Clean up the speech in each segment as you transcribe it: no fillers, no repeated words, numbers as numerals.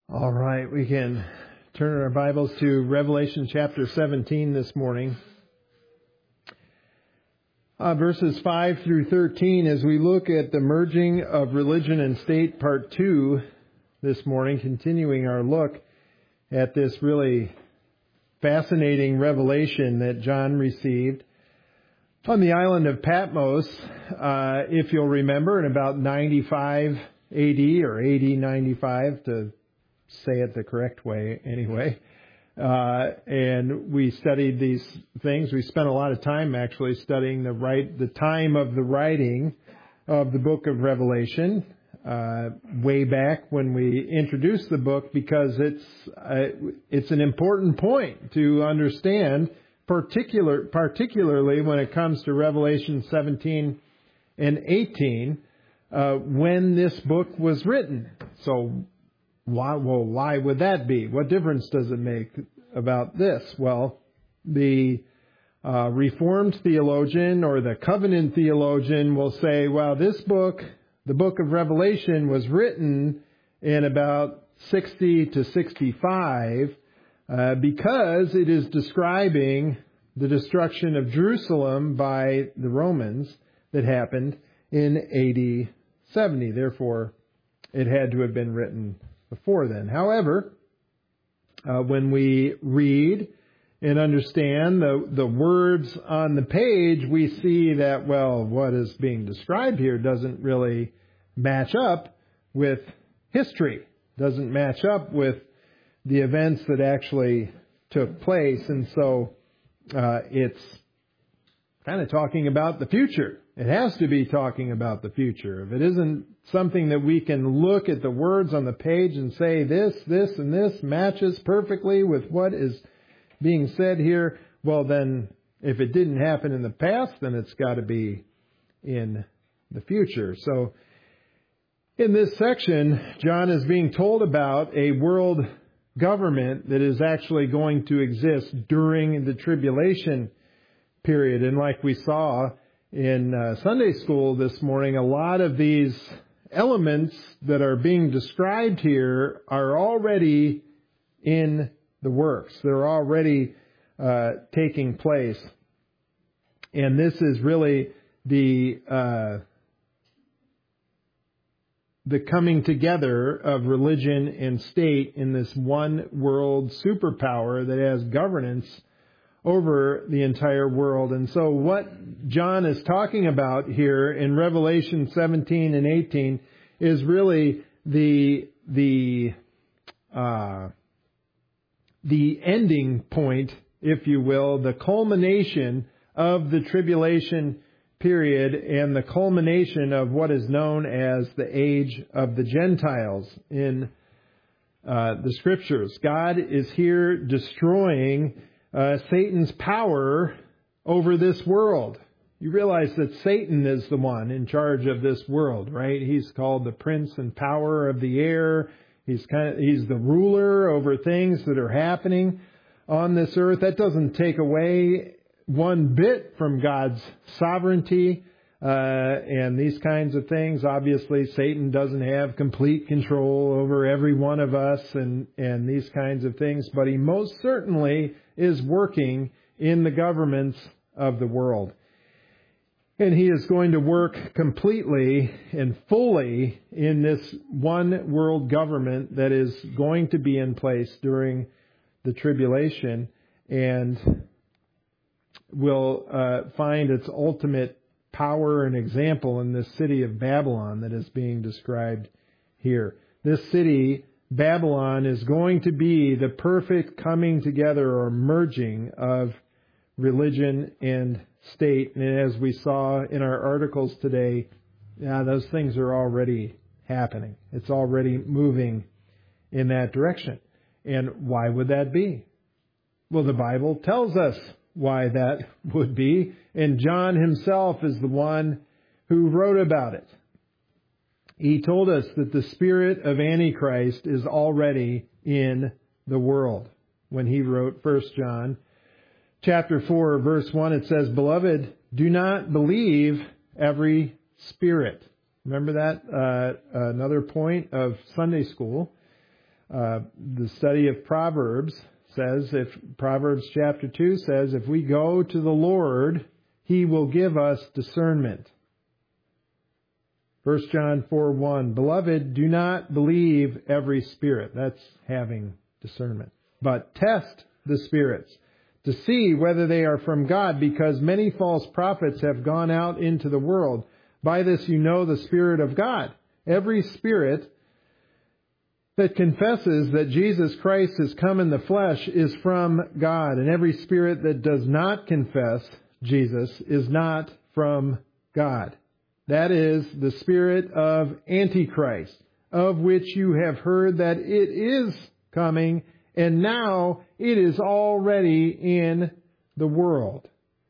All right, we can turn our Bibles to Revelation chapter 17 this morning. Verses 5 through 13 as we look at the merging of religion and state part 2 this morning, continuing our look at this really fascinating revelation that John received on the island of Patmos, if you'll remember, in about 95 AD or AD 95 to say it the correct way anyway. And we studied these things. We spent a lot of time actually studying the time of the writing of the book of Revelation, way back when we introduced the book, because it's an important point to understand, particularly when it comes to Revelation 17 and 18, when this book was written. So why would that be? What difference does it make about this? Well, the Reformed theologian or the covenant theologian will say, well, this book, the book of Revelation, was written in about 60 to 65 because it is describing the destruction of Jerusalem by the Romans that happened in AD 70. Therefore, it had to have been written before then. However, when we read and understand the words on the page, we see that, well, what is being described here doesn't really match up with history, doesn't match up with the events that actually took place. And so it's kind of talking about the future. It has to be talking about the future. If it isn't something that we can look at the words on the page and say this, and this matches perfectly with what is being said here, well then, if it didn't happen in the past, then it's got to be in the future. So, in this section, John is being told about a world government that is actually going to exist during the tribulation period. And like we saw in Sunday school this morning, a lot of these elements that are being described here are already in the works. They're already taking place. And this is really the coming together of religion and state in this one world superpower that has governance over the entire world. And so what John is talking about here in Revelation 17 and 18 is really the ending point, if you will, the culmination of the tribulation period and the culmination of what is known as the age of the Gentiles in the Scriptures. God is here destroying Satan's power over this world. You realize that Satan is the one in charge of this world, right? He's called the prince and power of the air. He's the ruler over things that are happening on this earth. That doesn't take away one bit from God's sovereignty and these kinds of things. Obviously, Satan doesn't have complete control over every one of us and these kinds of things, but he most certainly is working in the governments of the world. And he is going to work completely and fully in this one world government that is going to be in place during the tribulation and will find its ultimate power and example in this city of Babylon that is being described here. This city, Babylon, is going to be the perfect coming together or merging of religion and state. And as we saw in our articles today, those things are already happening. It's already moving in that direction. And why would that be? Well, the Bible tells us why that would be. And John himself is the one who wrote about it. He told us that the spirit of Antichrist is already in the world. When he wrote 1 John chapter 4, verse 1, it says, "Beloved, do not believe every spirit." Remember that? Another point of Sunday school. The study of Proverbs Proverbs chapter 2 says, if we go to the Lord, He will give us discernment. 1 John 4:1, Beloved, do not believe every spirit. That's having discernment. But test the spirits to see whether they are from God, because many false prophets have gone out into the world. By this you know the Spirit of God. Every spirit that confesses that Jesus Christ has come in the flesh is from God, and every spirit that does not confess Jesus is not from God. That is the spirit of Antichrist, of which you have heard that it is coming, and now it is already in the world.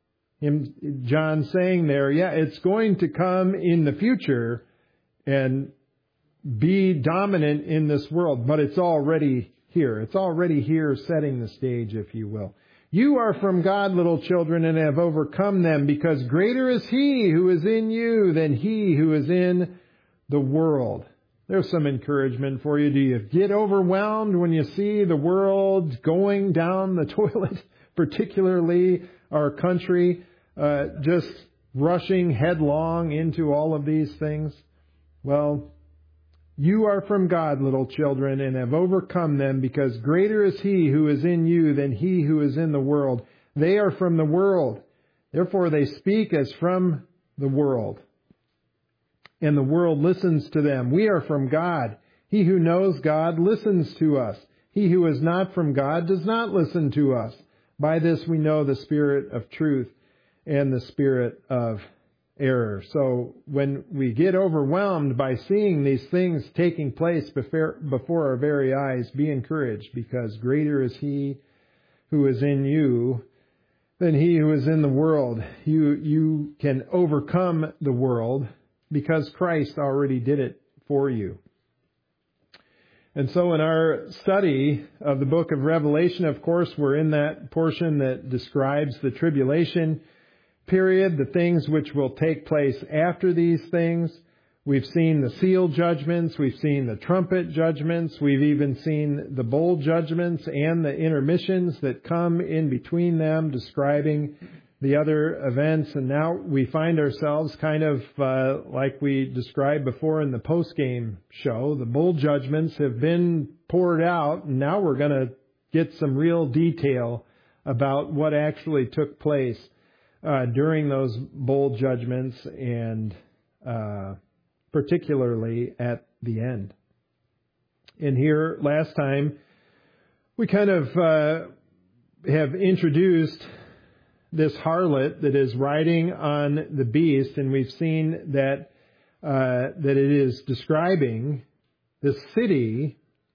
John saying there, it's going to come in the future and be dominant in this world, but it's already here. It's already here, setting the stage, if you will. You are from God, little children, and have overcome them, because greater is He who is in you than he who is in the world. There's some encouragement for you. Do you get overwhelmed when you see the world going down the toilet, particularly our country, just rushing headlong into all of these things? Well, you are from God, little children, and have overcome them, because greater is He who is in you than he who is in the world. They are from the world. Therefore they speak as from the world, and the world listens to them. We are from God. He who knows God listens to us. He who is not from God does not listen to us. By this we know the spirit of truth and the spirit of error. So when we get overwhelmed by seeing these things taking place before our very eyes, be encouraged, because greater is He who is in you than he who is in the world. You can overcome the world because Christ already did it for you. And so in our study of the book of Revelation, of course, we're in that portion that describes the tribulation period, the things which will take place after these things. We've seen the seal judgments. We've seen the trumpet judgments. We've even seen the bowl judgments and the intermissions that come in between them, describing the other events. And now we find ourselves kind of like we described before in the post-game show. The bowl judgments have been poured out, and now we're going to get some real detail about what actually took place during those bowl judgments, and particularly at the end. And here, last time, we kind of have introduced this harlot that is riding on the beast, and we've seen that that it is describing the city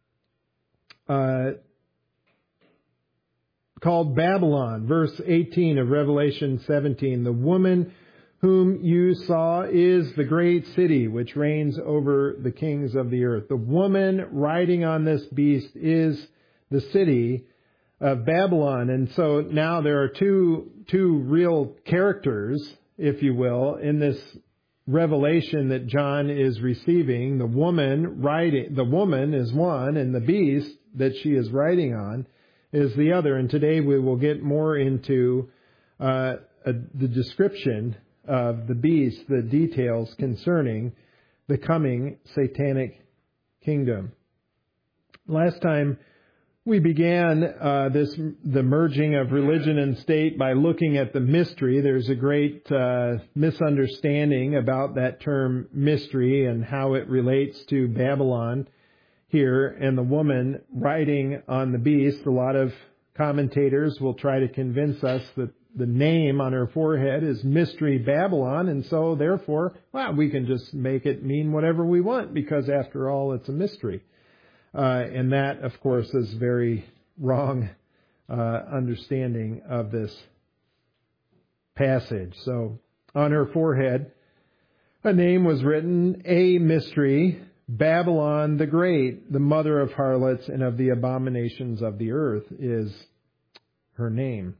called Babylon. Verse 18 of Revelation 17, the woman whom you saw is the great city which reigns over the kings of the earth. The woman riding on this beast is the city of Babylon. And so now there are two real characters, if you will, in this revelation that John is receiving. The woman is one, and the beast that she is riding on is the other. And today we will get more into the description of the beast, the details concerning the coming satanic kingdom. Last time we began the merging of religion and state by looking at the mystery. There's a great misunderstanding about that term mystery and how it relates to Babylon here, and the woman riding on the beast. A lot of commentators will try to convince us that the name on her forehead is Mystery Babylon, and so therefore, we can just make it mean whatever we want, because after all, it's a mystery. And that, of course, is very wrong understanding of this passage. So on her forehead, a name was written, a mystery, Babylon the Great, the mother of harlots and of the abominations of the earth, is her name.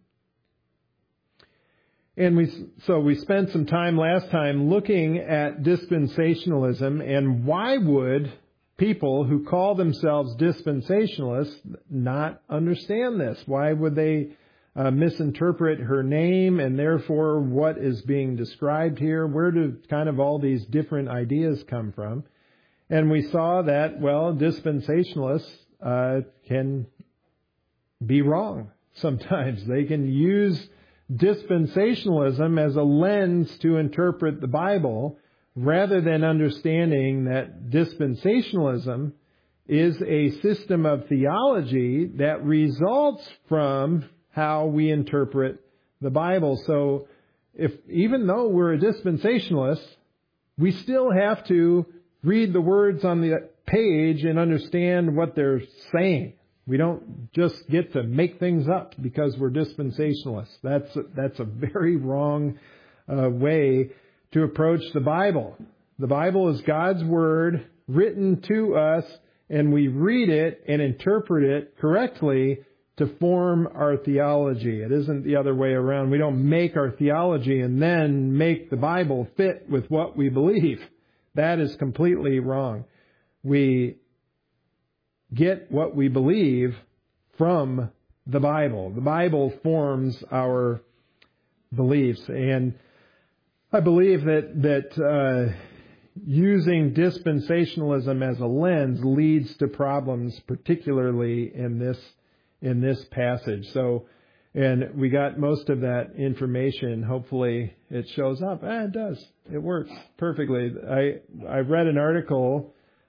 And we spent some time last time looking at dispensationalism, and why would people who call themselves dispensationalists not understand this? Why would they misinterpret her name and therefore what is being described here? Where do kind of all these different ideas come from? And we saw that, well, dispensationalists can be wrong sometimes. They can use dispensationalism as a lens to interpret the Bible rather than understanding that dispensationalism is a system of theology that results from how we interpret the Bible. So even though we're a dispensationalist, we still have to read the words on the page and understand what they're saying. We don't just get to make things up because we're dispensationalists. That's a very wrong way to approach the Bible. The Bible is God's Word written to us, and we read it and interpret it correctly to form our theology. It isn't the other way around. We don't make our theology and then make the Bible fit with what we believe. That is completely wrong. We get what we believe from the Bible. The Bible forms our beliefs. And I believe that using dispensationalism as a lens leads to problems, particularly in this passage. So, and we got most of that information. Hopefully it shows up. It does. It works perfectly. I read an article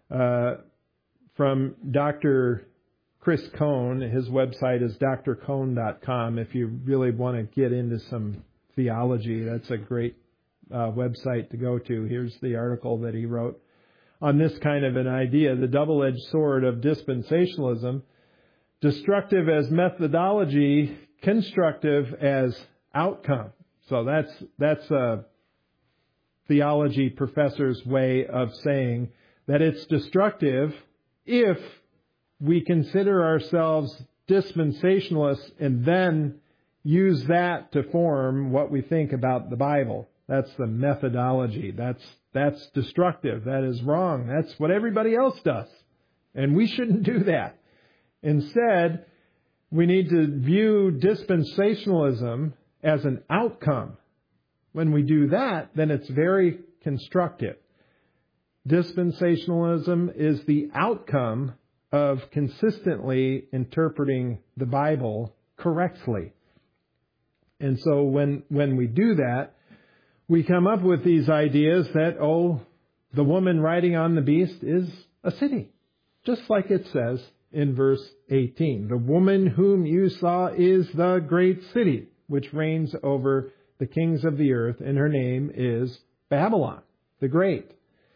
from Dr. Chris Cone. His website is drcone.com. If you really want to get into some theology, that's a great website to go to. Here's the article that he wrote on this kind of an idea: the double-edged sword of dispensationalism, destructive as methodology, constructive as outcome. So that's a theology professor's way of saying that it's destructive if we consider ourselves dispensationalists and then use that to form what we think about the Bible. That's the methodology. That's destructive. That is wrong. That's what everybody else does. And we shouldn't do that. Instead, we need to view dispensationalism as an outcome. When we do that, then it's very constructive. Dispensationalism is the outcome of consistently interpreting the Bible correctly. And so when we do that, we come up with these ideas that, the woman riding on the beast is a city. Just like it says in verse 18. The woman whom you saw is the great city, which reigns over the kings of the earth, and her name is Babylon, the Great.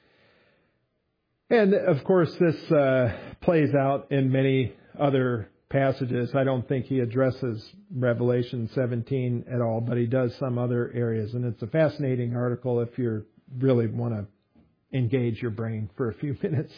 And, of course, this plays out in many other passages. I don't think he addresses Revelation 17 at all, but he does some other areas. And it's a fascinating article if you really want to engage your brain for a few minutes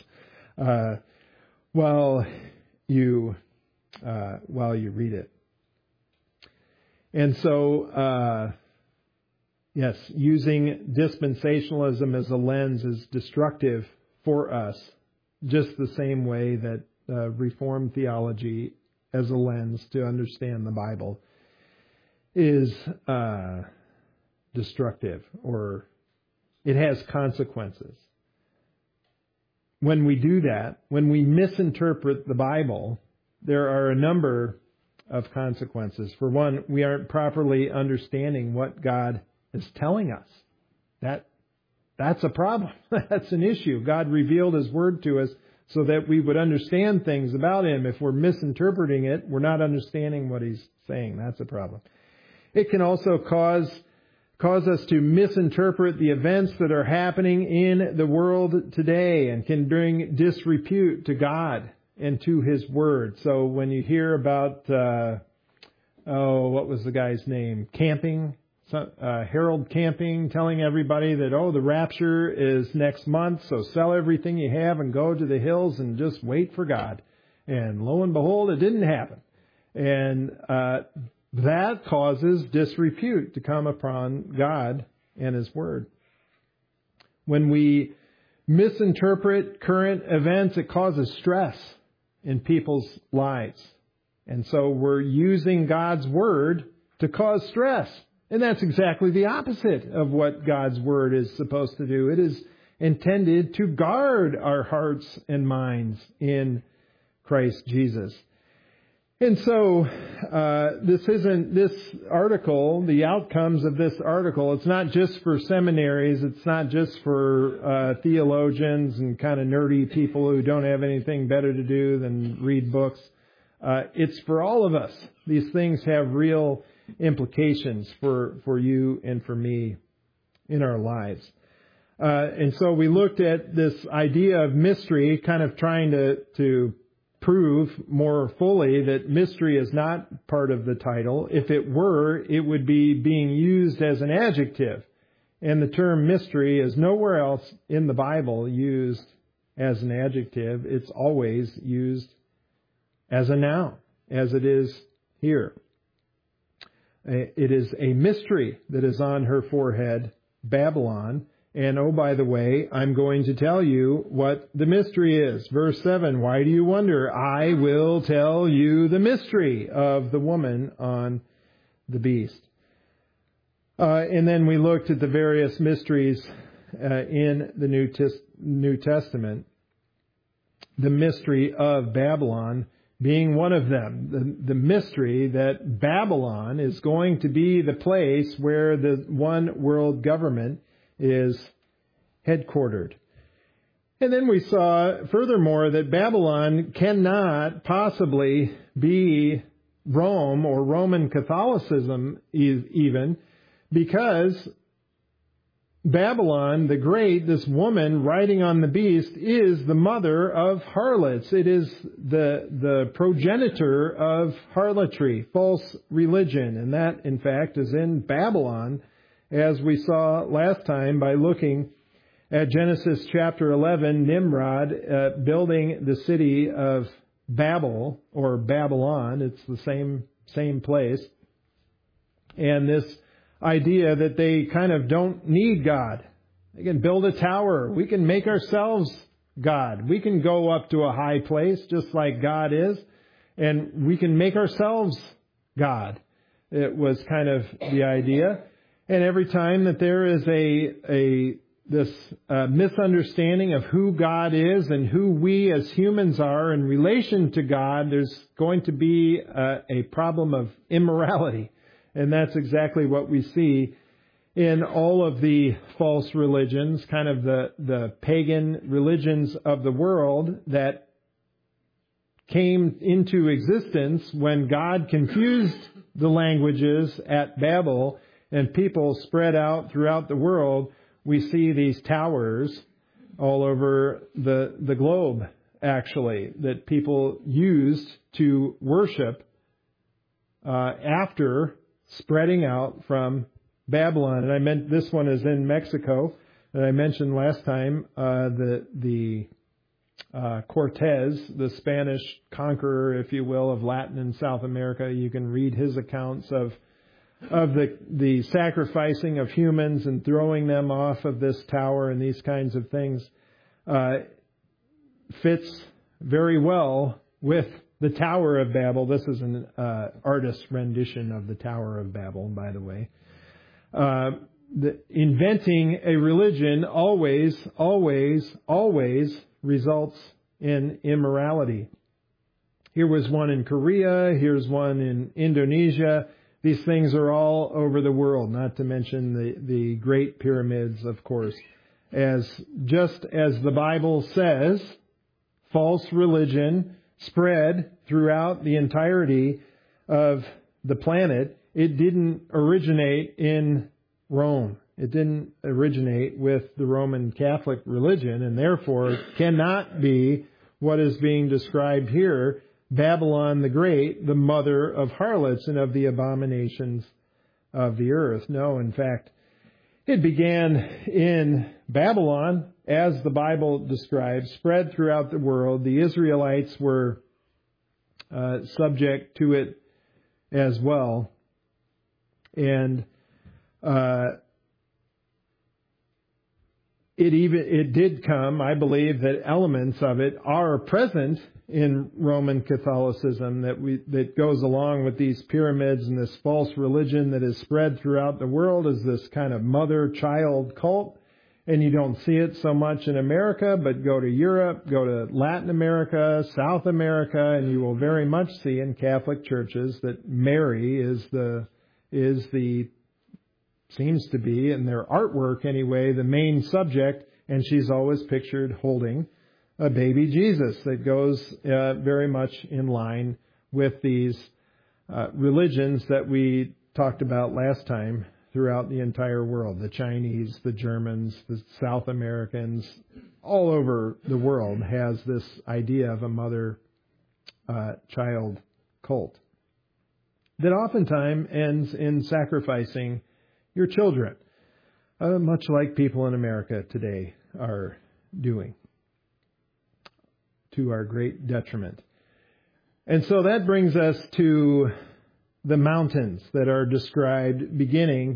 while you read it. And so, yes, using dispensationalism as a lens is destructive for us, just the same way that Reformed theology as a lens to understand the Bible is destructive, or it has consequences. When we do that, when we misinterpret the Bible, there are a number of consequences. For one, we aren't properly understanding what God is telling us. That's a problem. That's an issue. God revealed His Word to us so that we would understand things about Him. If we're misinterpreting it, we're not understanding what He's saying. That's a problem. It can also cause us to misinterpret the events that are happening in the world today, and can bring disrepute to God and to His Word. So when you hear about, what was the guy's name? Camping. Harold Camping telling everybody that, the rapture is next month, so sell everything you have and go to the hills and just wait for God. And lo and behold, it didn't happen. And that causes disrepute to come upon God and His Word. When we misinterpret current events, it causes stress in people's lives. And so we're using God's Word to cause stress. And that's exactly the opposite of what God's Word is supposed to do. It is intended to guard our hearts and minds in Christ Jesus. And so this article, the outcomes of this article, it's not just for seminaries, it's not just for theologians and kind of nerdy people who don't have anything better to do than read books. It's for all of us. These things have real implications for you and for me in our lives. And so we looked at this idea of mystery, kind of trying to prove more fully that mystery is not part of the title. If it were, it would be being used as an adjective. And the term mystery is nowhere else in the Bible used as an adjective. It's always used as a noun, as it is here. It is a mystery that is on her forehead, Babylon. And oh, by the way, I'm going to tell you what the mystery is. Verse 7, why do you wonder? I will tell you the mystery of the woman on the beast. And then we looked at the various mysteries in the New Testament. The mystery of Babylon being one of them. The mystery that Babylon is going to be the place where the one world government is headquartered. And then we saw, furthermore, that Babylon cannot possibly be Rome or Roman Catholicism even, because Babylon the Great, this woman riding on the beast, is the mother of harlots. It is the progenitor of harlotry, false religion. And that, in fact, is in Babylon, as we saw last time by looking at Genesis chapter 11, Nimrod building the city of Babel, or Babylon. It's the same place. And this idea that they kind of don't need God. They can build a tower. We can make ourselves God. We can go up to a high place just like God is, and we can make ourselves God. It was kind of the idea. And every time that there is this misunderstanding of who God is and who we as humans are in relation to God, there's going to be a problem of immorality. And that's exactly what we see in all of the false religions, kind of the pagan religions of the world that came into existence when God confused the languages at Babel and people spread out throughout the world. We see these towers all over the globe, actually, that people used to worship after spreading out from Babylon. And I meant this one is in Mexico. And I mentioned last time the Cortez, the Spanish conqueror, if you will, of Latin and South America. You can read his accounts of the sacrificing of humans and throwing them off of this tower and these kinds of things. Fits very well with the Tower of Babel. This is an artist's rendition of the Tower of Babel, by the way. Inventing a religion always results in immorality. Here was one in Korea. Here's one in Indonesia. These things are all over the world, not to mention the Great Pyramids, of course. Just as the Bible says, false religion spread throughout the entirety of the planet. It didn't originate in Rome. It didn't originate with the Roman Catholic religion, and therefore cannot be what is being described here, Babylon the Great, the mother of harlots and of the abominations of the earth. No, in fact, it began in Babylon, as the Bible describes, spread throughout the world. The Israelites were subject to it as well. And it did come. I believe that elements of it are present in Roman Catholicism that goes along with these pyramids and this false religion that is spread throughout the world as this kind of mother-child cult. And you don't see it so much in America, but go to Europe, go to Latin America, South America, and you will very much see in Catholic churches that Mary is the seems to be, in their artwork anyway, the main subject, and she's always pictured holding a baby Jesus that goes very much in line with these religions that we talked about last time throughout the entire world. The Chinese, the Germans, the South Americans, all over the world has this idea of a mother-child cult that oftentimes ends in sacrificing your children, much like people in America today are doing, to our great detriment. And so that brings us to the mountains that are described beginning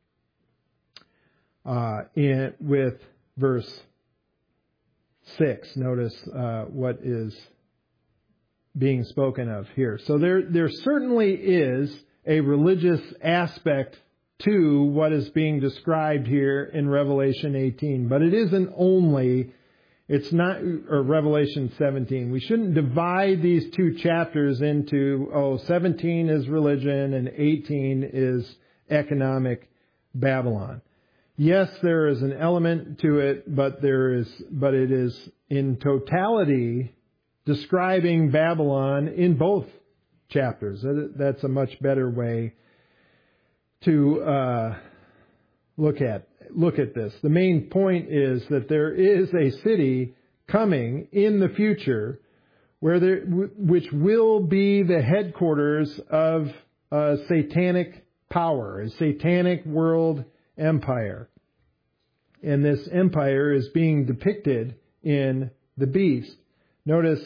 with verse 6. Notice what is being spoken of here. So there certainly is a religious aspect to what is being described here in Revelation 18, but it isn't only. It's not, or Revelation 17. We shouldn't divide these two chapters into, 17 is religion and 18 is economic Babylon. Yes, there is an element to it, but it is in totality describing Babylon in both chapters. That's a much better way to look at this. The main point is that there is a city coming in the future which will be the headquarters of a satanic power, a satanic world empire. And this empire is being depicted in the beast. Notice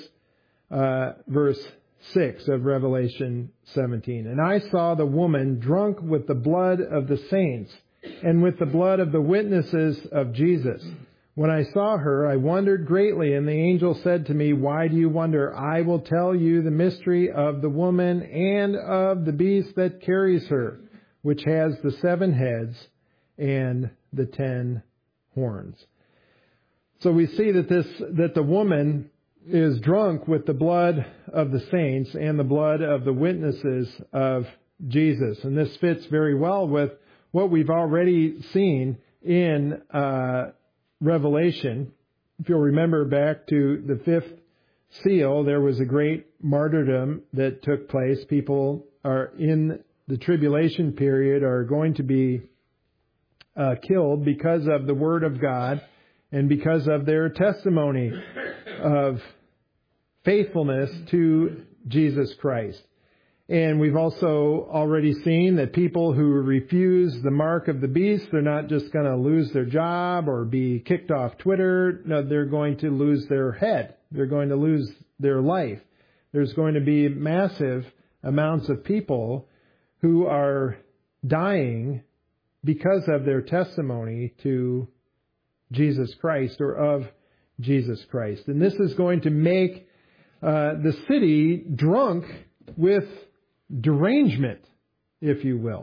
verse 6 of Revelation 17. And I saw the woman drunk with the blood of the saints and with the blood of the witnesses of Jesus. When I saw her, I wondered greatly, and the angel said to me, why do you wonder? I will tell you the mystery of the woman and of the beast that carries her, which has the 7 heads and the 10 horns. So we see that the woman is drunk with the blood of the saints and the blood of the witnesses of Jesus. And this fits very well with what we've already seen in Revelation. If you'll remember back to the 5th seal, there was a great martyrdom that took place. People are in the tribulation period are going to be killed because of the Word of God and because of their testimony of faithfulness to Jesus Christ. And we've also already seen that people who refuse the mark of the beast, they're not just going to lose their job or be kicked off Twitter. No, they're going to lose their head. They're going to lose their life. There's going to be massive amounts of people who are dying because of their testimony to Jesus Christ or of Jesus Christ. And this is going to make the city drunk with derangement, if you will.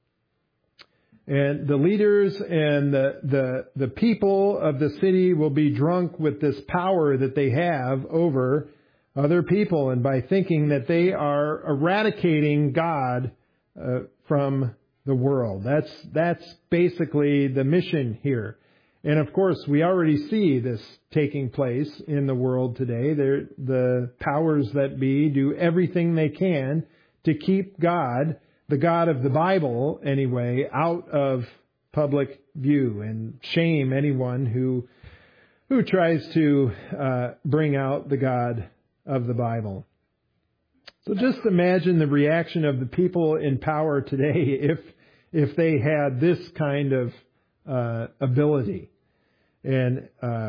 And the leaders and the people of the city will be drunk with this power that they have over other people, and by thinking that they are eradicating God from the world. That's basically the mission here. And of course, we already see this taking place in the world today. The powers that be do everything they can to keep God, the God of the Bible anyway, out of public view and shame anyone who tries to bring out the God of the Bible. So just imagine the reaction of the people in power today if they had this kind of ability. And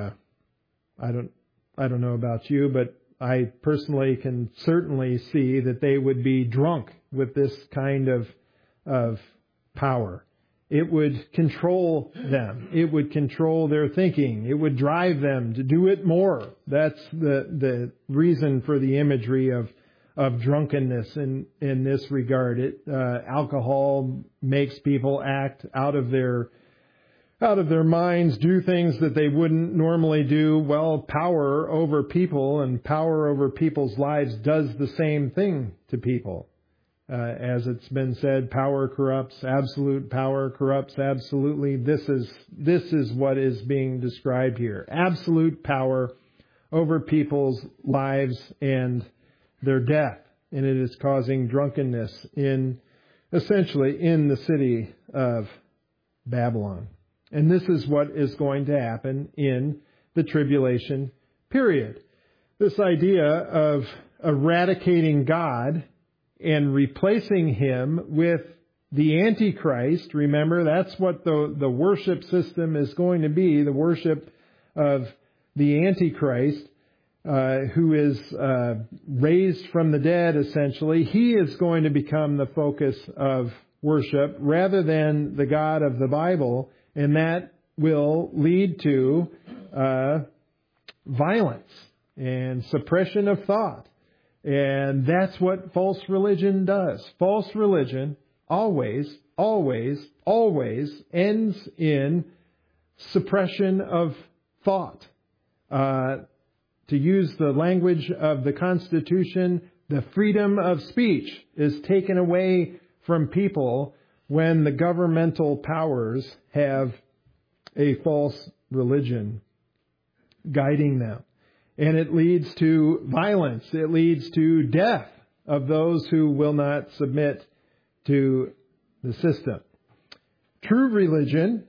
I don't know about you, but I personally can certainly see that they would be drunk with this kind of power. It would control them. It would control their thinking. It would drive them to do it more. That's the reason for the imagery of drunkenness in this regard. Alcohol makes people act out of their minds, do things that they wouldn't normally do. Well, power over people and power over people's lives does the same thing to people. As it's been said, power corrupts, absolute power corrupts absolutely. This is what is being described here. Absolute power over people's lives and their death. And it is causing drunkenness essentially in the city of Babylon. And this is what is going to happen in the tribulation period. This idea of eradicating God and replacing Him with the Antichrist. Remember, that's what the worship system is going to be, the worship of the Antichrist, who is raised from the dead, essentially. He is going to become the focus of worship rather than the God of the Bible, and that will lead to violence and suppression of thought. And that's what false religion does. False religion always ends in suppression of thought. To use the language of the Constitution, the freedom of speech is taken away from people when the governmental powers have a false religion guiding them. And it leads to violence. It leads to death of those who will not submit to the system. True religion,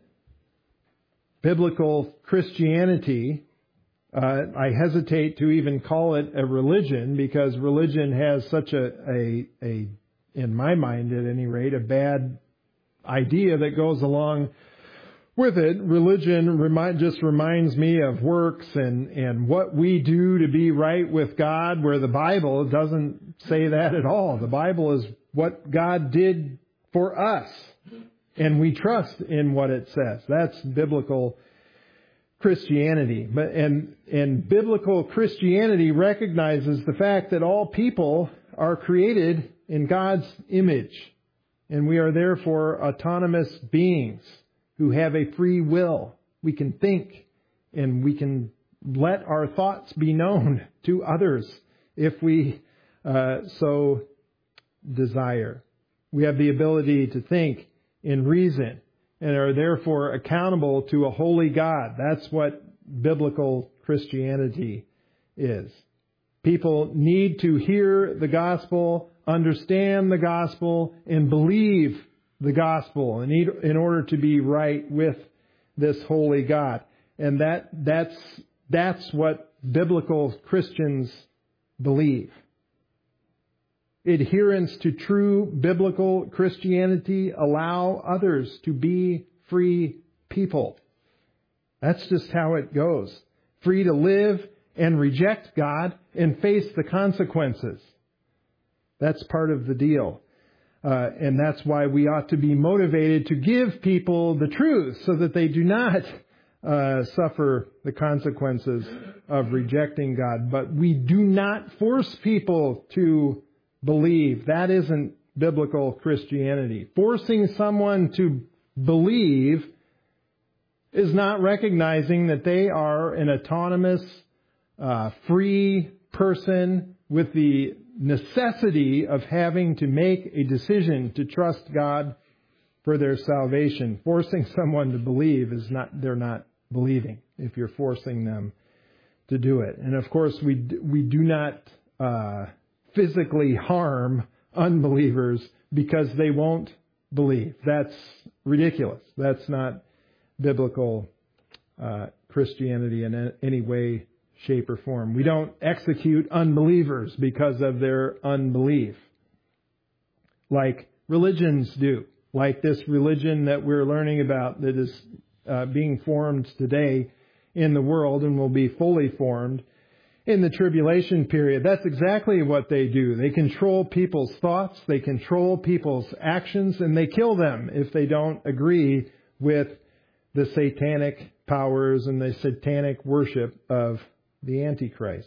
biblical Christianity, I hesitate to even call it a religion because religion has such a in my mind at any rate, a bad idea that goes along with it. Religion just reminds me of works and what we do to be right with God, where the Bible doesn't say that at all. The Bible is what God did for us, and we trust in what it says. That's biblical Christianity. And biblical Christianity recognizes the fact that all people are created in God's image, and we are therefore autonomous beings who have a free will. We can think and we can let our thoughts be known to others if we so desire. We have the ability to think and reason and are therefore accountable to a holy God. That's what biblical Christianity is. People need to hear the gospel, understand the gospel, and believe the gospel in order to be right with this holy God. And that's what biblical Christians believe. Adherence to true biblical Christianity allow others to be free people. That's just how it goes. Free to live and reject God and face the consequences. That's part of the deal. And that's why we ought to be motivated to give people the truth so that they do not suffer the consequences of rejecting God. But we do not force people to believe. That isn't biblical Christianity. Forcing someone to believe is not recognizing that they are an autonomous, free person with the necessity of having to make a decision to trust God for their salvation. Forcing someone to believe they're not believing if you're forcing them to do it. And of course, we do not physically harm unbelievers because they won't believe. That's ridiculous. That's not biblical Christianity in any way, shape, or form. We don't execute unbelievers because of their unbelief, like religions do, like this religion that we're learning about that is being formed today in the world and will be fully formed in the tribulation period. That's exactly what they do. They control people's thoughts, they control people's actions, and they kill them if they don't agree with the satanic powers and the satanic worship of the Antichrist.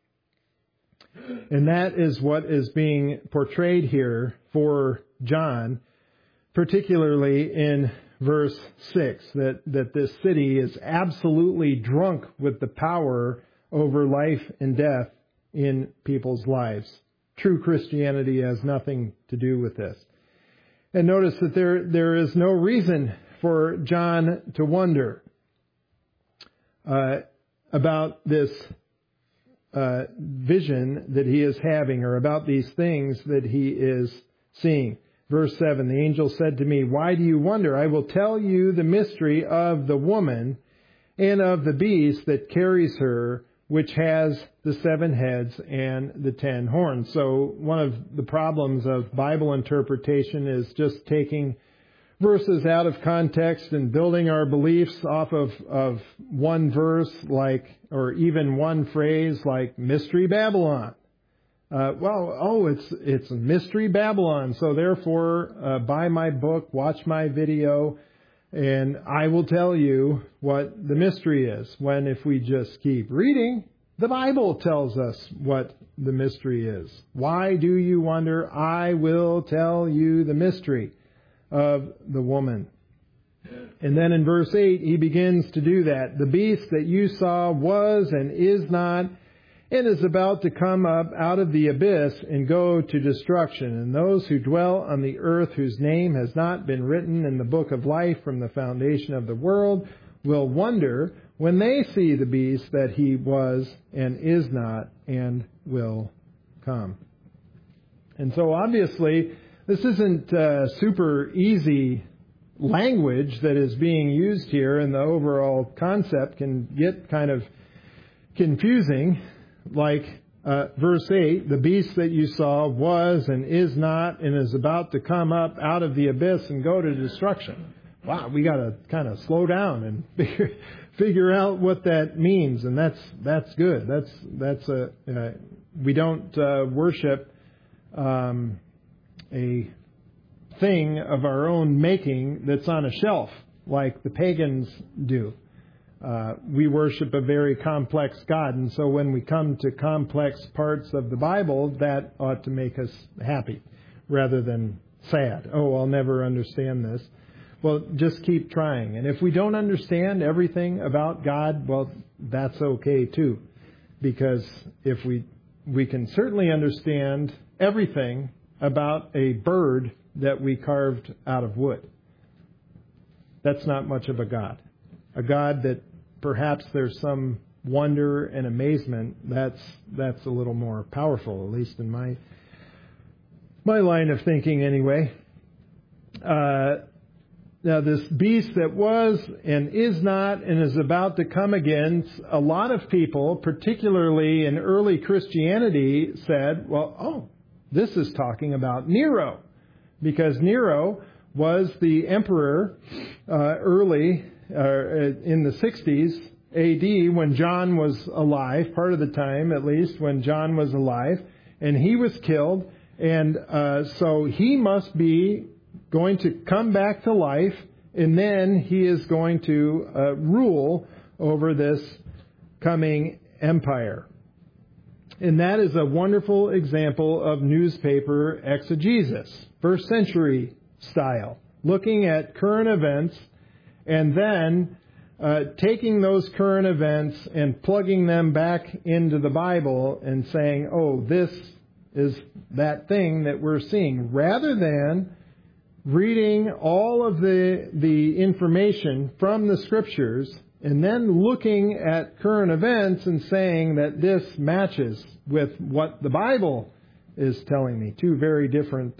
And that is what is being portrayed here for John, particularly in verse 6, that this city is absolutely drunk with the power over life and death in people's lives. True Christianity has nothing to do with this. And notice that there is no reason for John to wonder about this vision that he is having, or about these things that he is seeing. Verse 7, the angel said to me, "Why do you wonder? I will tell you the mystery of the woman and of the beast that carries her, which has the 7 heads and the 10 horns." So one of the problems of Bible interpretation is just taking verses out of context and building our beliefs off of one verse, or even one phrase like Mystery Babylon. It's Mystery Babylon, so therefore buy my book, watch my video, and I will tell you what the mystery is. When if we just keep reading, the Bible tells us what the mystery is. Why do you wonder? I will tell you the mystery of the woman. And then in verse 8, he begins to do that. The beast that you saw was and is not, and is about to come up out of the abyss and go to destruction. And those who dwell on the earth, whose name has not been written in the book of life from the foundation of the world, will wonder when they see the beast that he was and is not and will come. And so obviously, this isn't super easy language that is being used here, and the overall concept can get kind of confusing. Like verse 8, the beast that you saw was and is not and is about to come up out of the abyss and go to destruction. Wow, we got to kind of slow down and figure out what that means, and that's good. We don't worship a thing of our own making that's on a shelf like the pagans do. We worship a very complex God, and so when we come to complex parts of the Bible, that ought to make us happy rather than sad. Oh, I'll never understand this. Well, just keep trying. And if we don't understand everything about God, well, that's okay too. Because if we can certainly understand everything about a bird that we carved out of wood. That's not much of a God. A God that perhaps there's some wonder and amazement, that's a little more powerful, at least in my line of thinking anyway. Now this beast that was and is not and is about to come again, a lot of people, particularly in early Christianity, said, this is talking about Nero. Because Nero was the emperor early in the 60s AD when John was alive, part of the time at least when John was alive, and he was killed. And so he must be going to come back to life, and then he is going to rule over this coming empire. And that is a wonderful example of newspaper exegesis, first century style, looking at current events and then taking those current events and plugging them back into the Bible and saying, this is that thing that we're seeing, rather than reading all of the information from the Scriptures and then looking at current events and saying that this matches with what the Bible is telling me. Two very different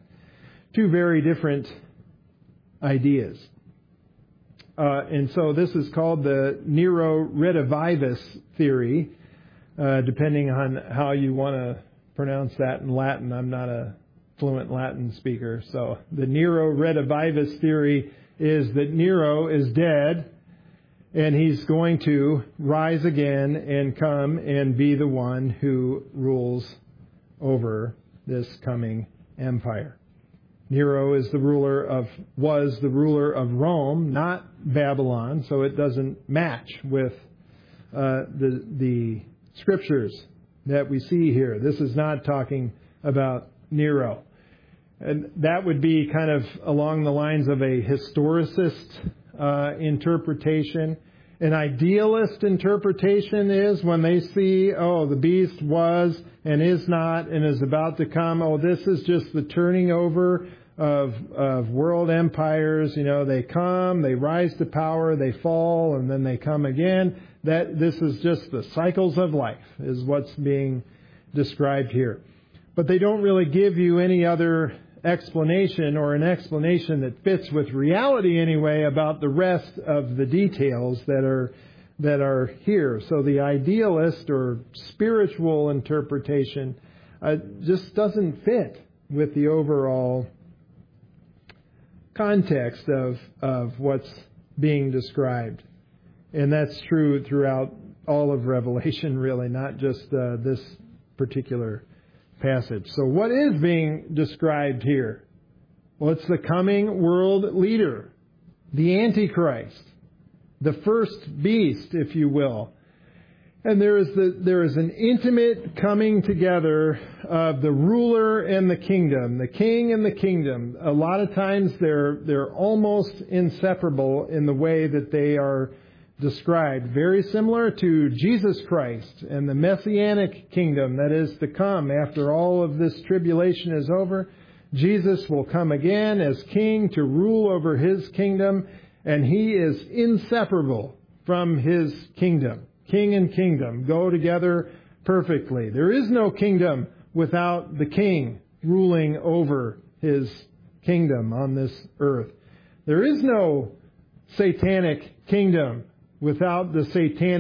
ideas. And so this is called the Nero Redivivus theory, depending on how you want to pronounce that in Latin. I'm not a fluent Latin speaker. So the Nero Redivivus theory is that Nero is dead, And he's going to rise again and come and be the one who rules over this coming empire. Nero was the ruler of Rome, not Babylon, so it doesn't match with the scriptures that we see here. This is not talking about Nero. And that would be kind of along the lines of a historicist interpretation. An idealist interpretation is when they see, the beast was and is not and is about to come. This is just the turning over of world empires. They come, they rise to power, they fall, and then they come again. That this is just the cycles of life is what's being described here. But they don't really give you any other explanation, or an explanation that fits with reality anyway, about the rest of the details that are here. So the idealist or spiritual interpretation just doesn't fit with the overall context of what's being described. And that's true throughout all of Revelation, really, not just this particular passage. So what is being described here? Well, it's the coming world leader, the Antichrist, the first beast, if you will. And there is an intimate coming together of the ruler and the kingdom, the king and the kingdom. A lot of times they're almost inseparable in the way that they are described. Very similar to Jesus Christ and the Messianic kingdom that is to come after all of this tribulation is over. Jesus will come again as king to rule over his kingdom, and he is inseparable from his kingdom. King and kingdom go together perfectly. There is no kingdom without the king ruling over his kingdom on this earth. There is no satanic kingdom without the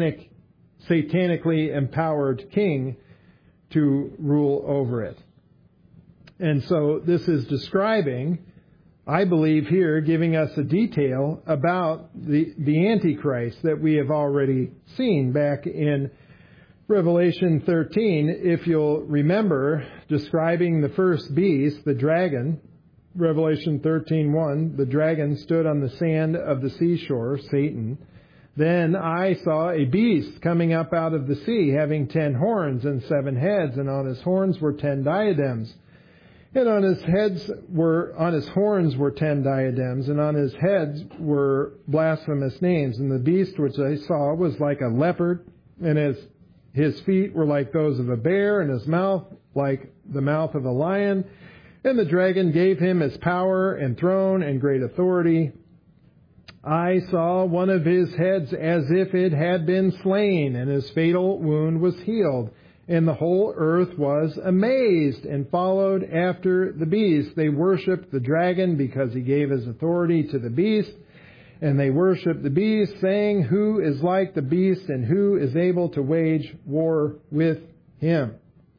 satanically empowered king to rule over it. And so this is describing, I believe here, giving us a detail about the Antichrist that we have already seen back in Revelation 13. If you'll remember, describing the first beast, the dragon, Revelation 13:1, the dragon stood on the sand of the seashore, Satan. Then I saw a beast coming up out of the sea, having 10 horns and 7 heads, and on his horns were 10 diadems. And on his horns were 10 diadems, and on his heads were blasphemous names. And the beast which I saw was like a leopard, and his feet were like those of a bear, and his mouth like the mouth of a lion. And the dragon gave him his power and throne and great authority. I saw one of his heads as if it had been slain, and his fatal wound was healed. And the whole earth was amazed and followed after the beast. They worshipped the dragon because he gave his authority to the beast. And they worshipped the beast, saying, "Who is like the beast, and who is able to wage war with him?"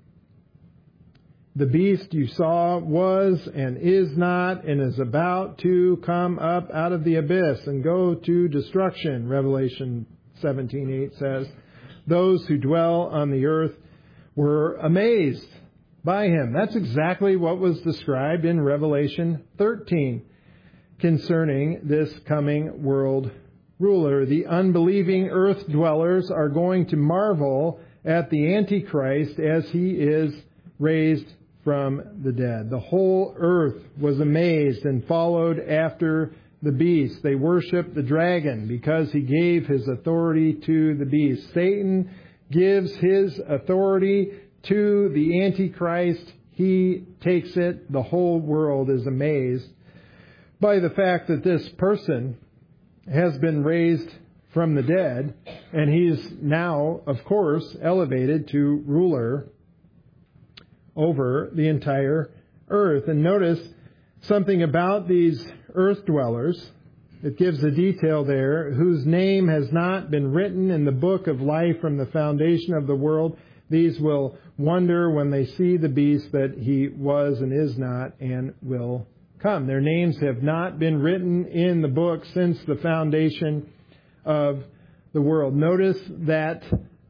The beast you saw was and is not and is about to come up out of the abyss and go to destruction. Revelation 17:8 says, those who dwell on the earth were amazed by him. That's exactly what was described in Revelation 13 concerning this coming world ruler. The unbelieving earth dwellers are going to marvel at the Antichrist as he is raised from the dead. The whole earth was amazed and followed after the beast. They worshiped the dragon because he gave his authority to the beast. Satan gives his authority to the Antichrist. He takes it. The whole world is amazed by the fact that this person has been raised from the dead, and he's now, of course, elevated to ruler over the entire earth. And notice something about these earth dwellers. It gives a detail there, whose name has not been written in the book of life from the foundation of the world. These will wonder when they see the beast that he was and is not and will come. Their names have not been written in the book since the foundation of the world. Notice that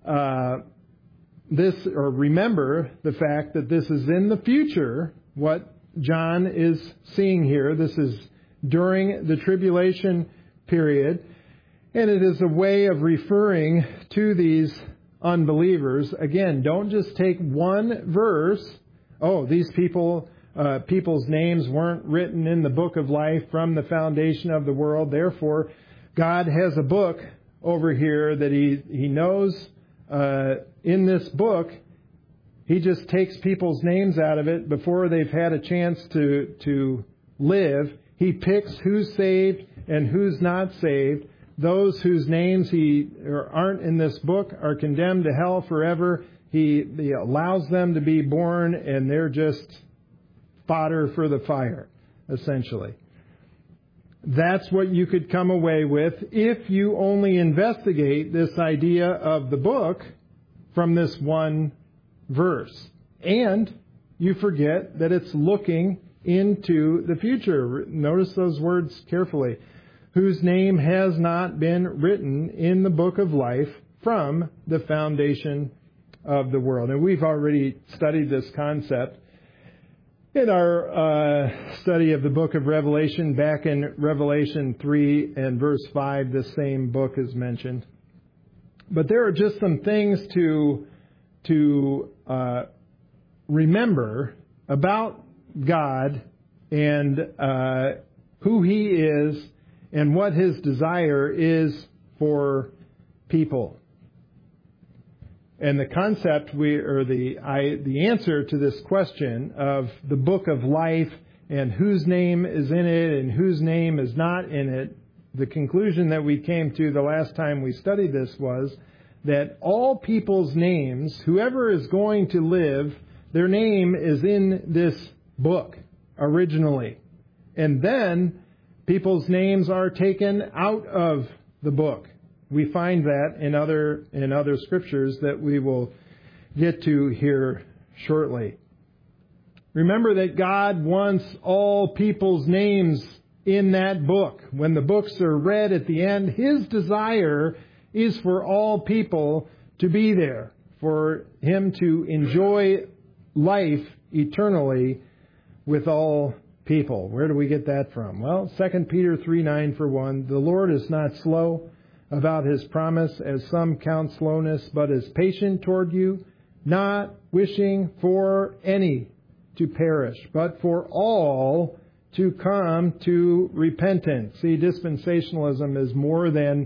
remember the fact that this is in the future, what John is seeing here. This is during the tribulation period, and it is a way of referring to these unbelievers. Again, don't just take one verse. Oh, these people's names weren't written in the book of life from the foundation of the world. Therefore, God has a book over here that He knows. In this book, He just takes people's names out of it before they've had a chance to live. He picks who's saved and who's not saved. Those whose names aren't in this book are condemned to hell forever. He allows them to be born, and they're just fodder for the fire, essentially. That's what you could come away with if you only investigate this idea of the book from this one verse. And you forget that it's looking into the future. Notice those words carefully. Whose name has not been written in the book of life from the foundation of the world. And we've already studied this concept in our study of the book of Revelation. Back in Revelation 3 and verse 5, the same book is mentioned. But there are just some things to remember about God and who He is and what His desire is for people. And the concept the answer to this question of the book of life and whose name is in it and whose name is not in it, the conclusion that we came to the last time we studied this was that all people's names, whoever is going to live, their name is in this book originally. And then people's names are taken out of the book. We find that in other scriptures that we will get to here shortly. Remember that God wants all people's names in that book. When the books are read at the end, His desire is for all people to be there, for Him to enjoy life eternally with all people. Where do we get that from? Well, 2 Peter 3:9 for one. The Lord is not slow about His promise, as some count slowness, but is patient toward you, not wishing for any to perish, but for all to come to repentance. See, dispensationalism is more than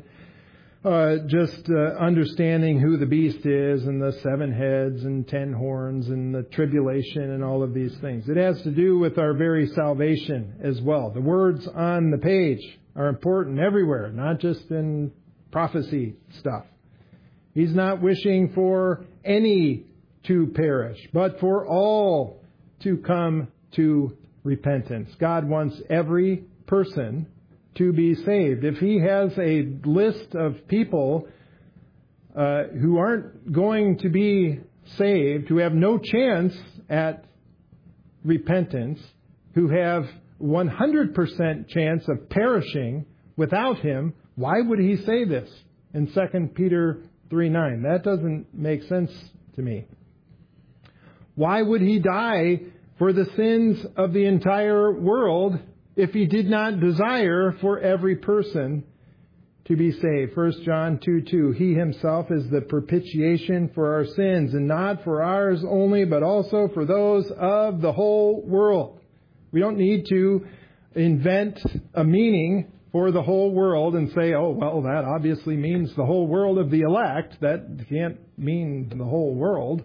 just understanding who the beast is and the 7 heads and 10 horns and the tribulation and all of these things. It has to do with our very salvation as well. The words on the page are important everywhere, not just in prophecy stuff. He's not wishing for any to perish, but for all to come to repentance. God wants every person to be saved. If He has a list of people who aren't going to be saved, who have no chance at repentance, who have 100% chance of perishing without Him, why would He say this in 2 Peter 3:9? That doesn't make sense to me. Why would He die for the sins of the entire world if He did not desire for every person to be saved? 1 John 2:2, He Himself is the propitiation for our sins, and not for ours only, but also for those of the whole world. We don't need to invent a meaning for the whole world and say, oh, well, that obviously means the whole world of the elect. That can't mean the whole world.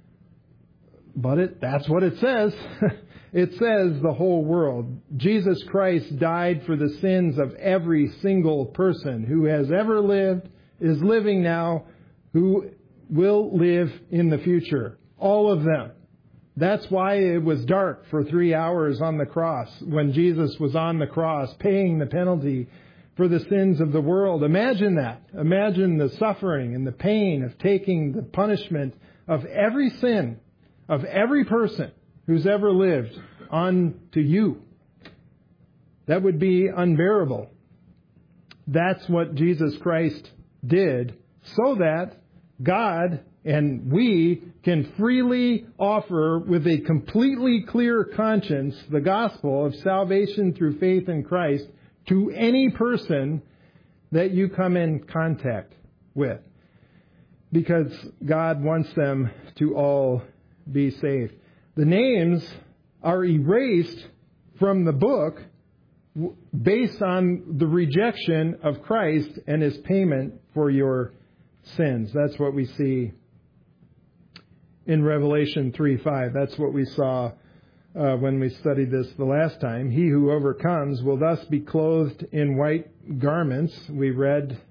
But that's what it says. It says the whole world. Jesus Christ died for the sins of every single person who has ever lived, is living now, who will live in the future. All of them. That's why it was dark for 3 hours on the cross when Jesus was on the cross paying the penalty for the sins of the world. Imagine that. Imagine the suffering and the pain of taking the punishment of every sin of every person who's ever lived on to you. That would be unbearable. That's what Jesus Christ did, so that God and we can freely offer with a completely clear conscience the gospel of salvation through faith in Christ to any person that you come in contact with. Because God wants them to all be saved. The names are erased from the book based on the rejection of Christ and His payment for your sins. That's what we see in Revelation 3:5. That's what we saw when we studied this the last time. He who overcomes will thus be clothed in white garments. We read,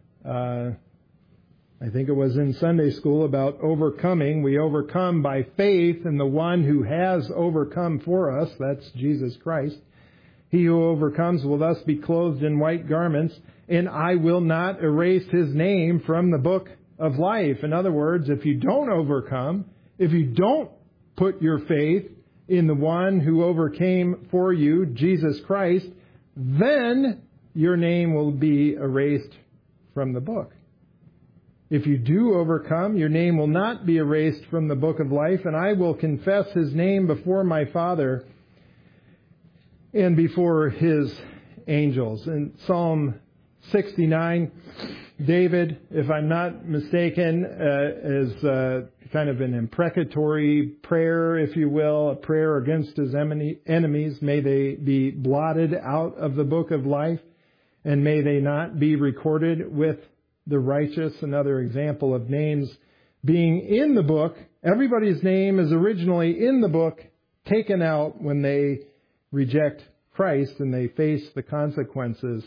I think it was in Sunday school, about overcoming. We overcome by faith in the one who has overcome for us. That's Jesus Christ. He who overcomes will thus be clothed in white garments, and I will not erase his name from the book of life. In other words, if you don't overcome, if you don't put your faith in the one who overcame for you, Jesus Christ, then your name will be erased from the book. If you do overcome, your name will not be erased from the book of life, and I will confess his name before my Father and before his angels. In Psalm 69, David, if I'm not mistaken, is kind of an imprecatory prayer, if you will, a prayer against his enemies. May they be blotted out of the book of life, and may they not be recorded with the righteous. Another example of names being in the book. Everybody's name is originally in the book, taken out when they reject Christ and they face the consequences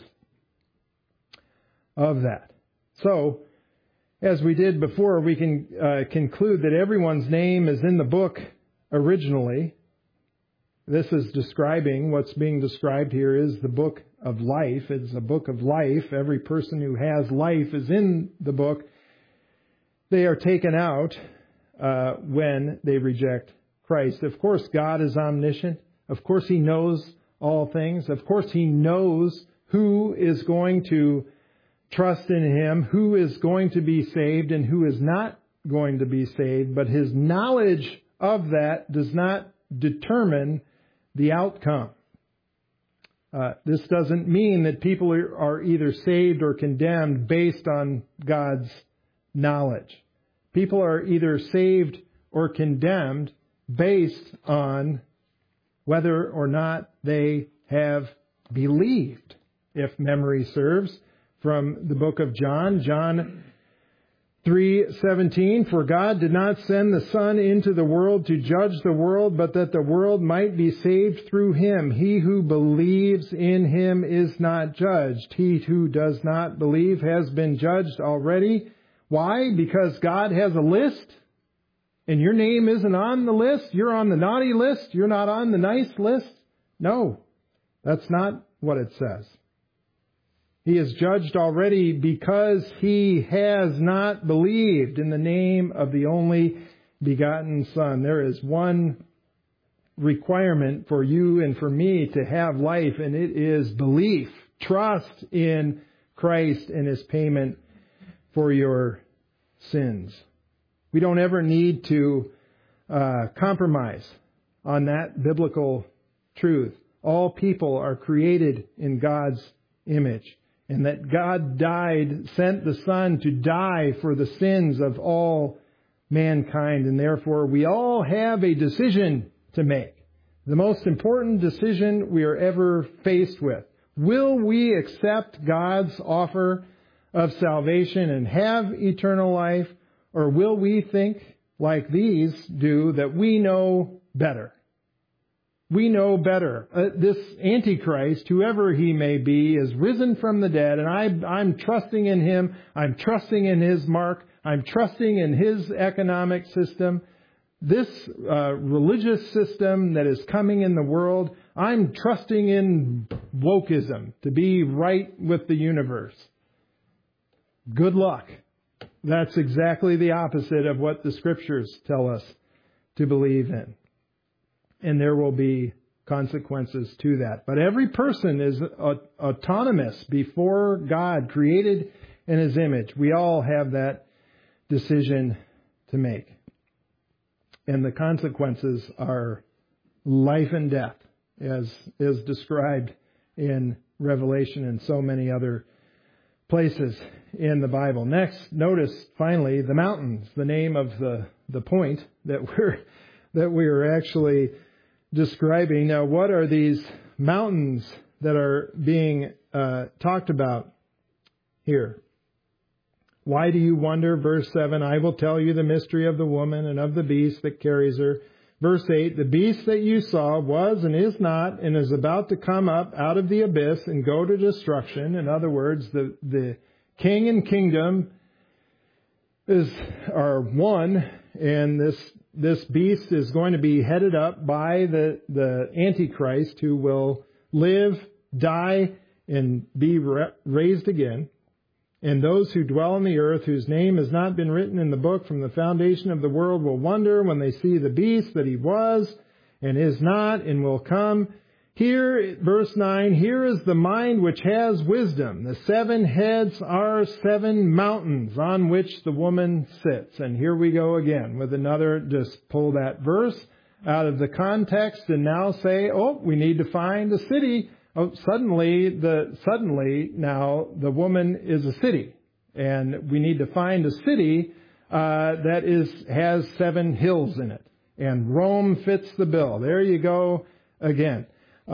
of that. So, as we did before, we can conclude that everyone's name is in the book originally. This is describing, what's being described here is the book of life. It's a book of life. Every person who has life is in the book. They are taken out when they reject Christ. Of course, God is omniscient. Of course, He knows all things. Of course, He knows who is going to trust in Him, who is going to be saved, and who is not going to be saved. But His knowledge of that does not determine the outcome. This doesn't mean that people are either saved or condemned based on God's knowledge. People are either saved or condemned based on whether or not they have believed. If memory serves, from the book of John 3:17, for God did not send the Son into the world to judge the world, but that the world might be saved through Him. He who believes in Him is not judged. He who does not believe has been judged already. Why? Because God has a list, and your name isn't on the list. You're on the naughty list. You're not on the nice list. No, that's not what it says. He is judged already because he has not believed in the name of the only begotten Son. There is one requirement for you and for me to have life, and it is belief. Trust in Christ and His payment for your sins. We don't ever need to compromise on that biblical truth. All people are created in God's image. And that God sent the Son to die for the sins of all mankind. And therefore, we all have a decision to make. The most important decision we are ever faced with. Will we accept God's offer of salvation and have eternal life? Or will we think, like these do, that we know better? We know better. This Antichrist, whoever he may be, is risen from the dead, and I'm trusting in him. I'm trusting in his mark. I'm trusting in his economic system. This religious system that is coming in the world, I'm trusting in wokeism to be right with the universe. Good luck. That's exactly the opposite of what the Scriptures tell us to believe in. And there will be consequences to that. But every person is autonomous before God, created in His image. We all have that decision to make. And the consequences are life and death, as is described in Revelation and so many other places in the Bible. Next, notice finally the mountains, the name of the point that we're actually describing. Now, what are these mountains that are being talked about here? Why do you wonder? Verse 7, I will tell you the mystery of the woman and of the beast that carries her. Verse 8, the beast that you saw was and is not and is about to come up out of the abyss and go to destruction. In other words, the king and kingdom are one, and this beast is going to be headed up by the Antichrist, who will live, die, and be raised again. And those who dwell on the earth, whose name has not been written in the book from the foundation of the world, will wonder when they see the beast that he was and is not and will come. Here, verse 9, here is the mind which has wisdom. The 7 heads are 7 mountains on which the woman sits. And here we go again with another, just pull that verse out of the context and now say, oh, we need to find a city. Oh, suddenly now the woman is a city, and we need to find a city that has 7 hills in it, and Rome fits the bill. There you go again.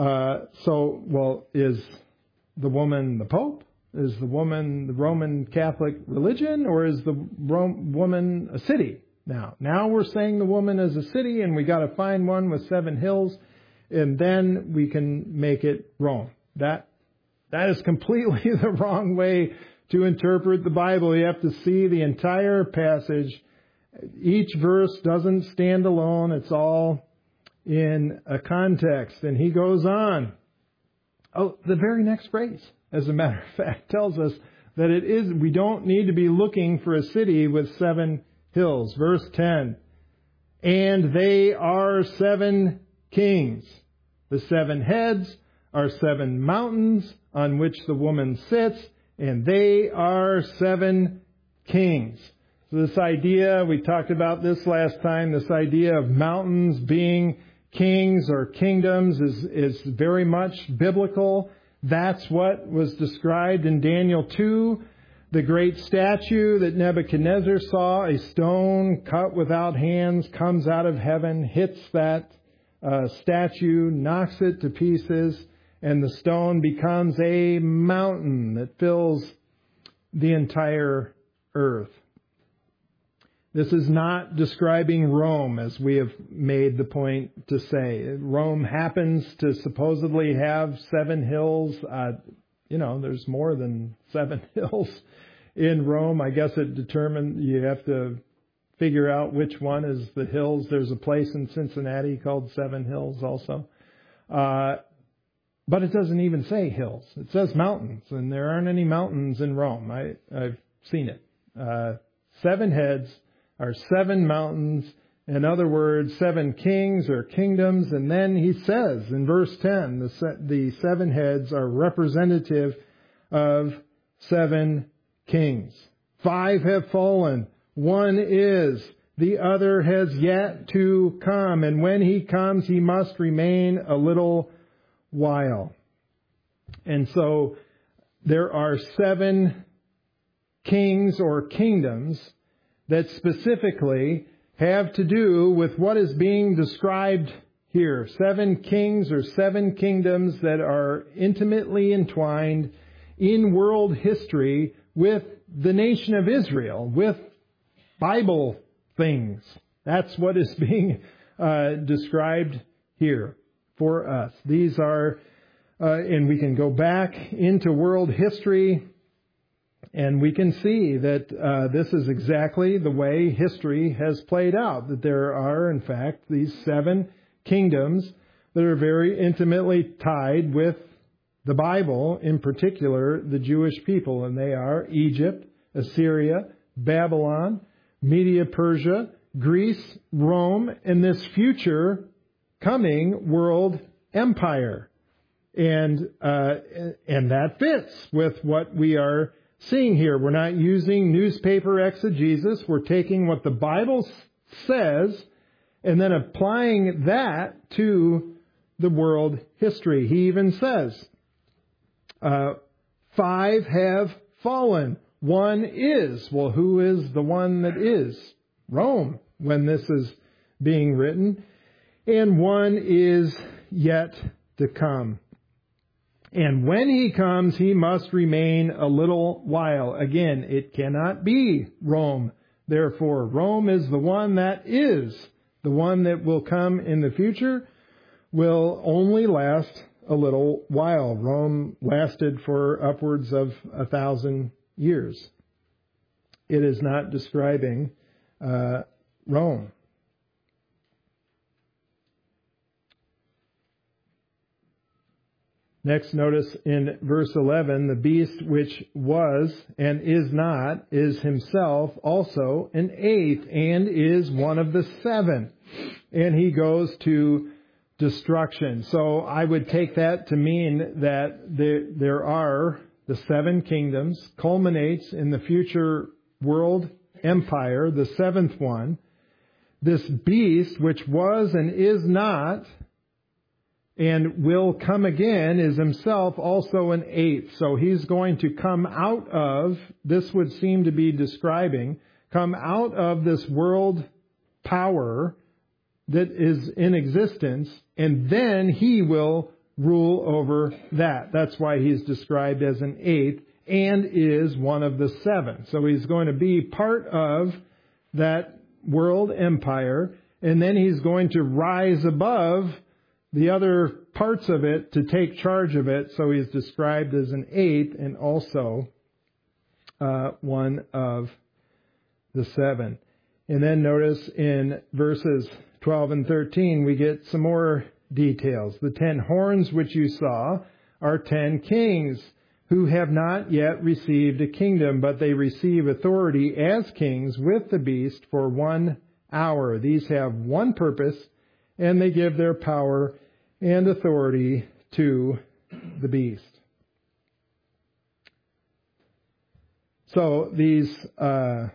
Is the woman the Pope? Is the woman the Roman Catholic religion, or is the woman a city? Now we're saying the woman is a city, and we got to find one with 7 hills. And then we can make it Rome. That is completely the wrong way to interpret the Bible. You have to see the entire passage. Each verse doesn't stand alone. It's all in a context. And he goes on. Oh, the very next phrase, as a matter of fact, tells us that we don't need to be looking for a city with 7 hills. Verse 10. And they are 7 kings. The 7 heads are 7 mountains on which the woman sits, and they are 7 kings. So this idea, we talked about this last time, this idea of mountains being kings or kingdoms is very much biblical. That's what was described in Daniel 2. The great statue that Nebuchadnezzar saw, a stone cut without hands, comes out of heaven, hits that statue, knocks it to pieces, and the stone becomes a mountain that fills the entire earth. This is not describing Rome, as we have made the point to say. Rome happens to supposedly have 7 hills. There's more than 7 hills in Rome. I guess you have to figure out which one is the hills. There's a place in Cincinnati called 7 Hills also. But it doesn't even say hills. It says mountains, and there aren't any mountains in Rome. I've seen it. 7 heads are 7 mountains. In other words, 7 kings or kingdoms. And then he says in verse 10, the 7 heads are representative of 7 kings. 5 have fallen. 1 is. The other has yet to come. And when he comes, he must remain a little while. And so there are 7 kings or kingdoms that specifically have to do with what is being described here. 7 kings or 7 kingdoms that are intimately entwined in world history with the nation of Israel, with Bible things. That's what is being described here for us. These are, and we can go back into world history, and we can see that this is exactly the way history has played out, that there are, in fact, these 7 kingdoms that are very intimately tied with the Bible, in particular the Jewish people, and they are Egypt, Assyria, Babylon, Media, Persia, Greece, Rome, and this future coming world empire. And that fits with what we are seeing here. We're not using newspaper exegesis. We're taking what the Bible says and then applying that to the world history. He even says, 5 have fallen. 1 is. Well, who is the one that is? Rome, when this is being written. And 1 is yet to come. And when he comes, he must remain a little while. Again, it cannot be Rome. Therefore, Rome is the one that is. The one that will come in the future will only last a little while. Rome lasted for upwards of 1,000 years. It is not describing Rome. Next, notice in verse 11, the beast which was and is not is himself also an 8th and is one of the 7. And he goes to destruction. So I would take that to mean that there are the 7 kingdoms, culminates in the future world empire, the 7th one. This beast which was and is not and will come again is himself also an 8th. So he's going to come out of, this would seem to be describing, come out of this world power that is in existence, and then he will rule over that. That's why he's described as an 8th and is one of the 7. So he's going to be part of that world empire, and then he's going to rise above the other parts of it to take charge of it. So he's described as an 8th and also one of the 7. And then notice in verses 12 and 13, we get some more details. The 10 horns which you saw are 10 kings who have not yet received a kingdom, but they receive authority as kings with the beast for 1 hour. These have one purpose, and they give their power and authority to the beast. So these 10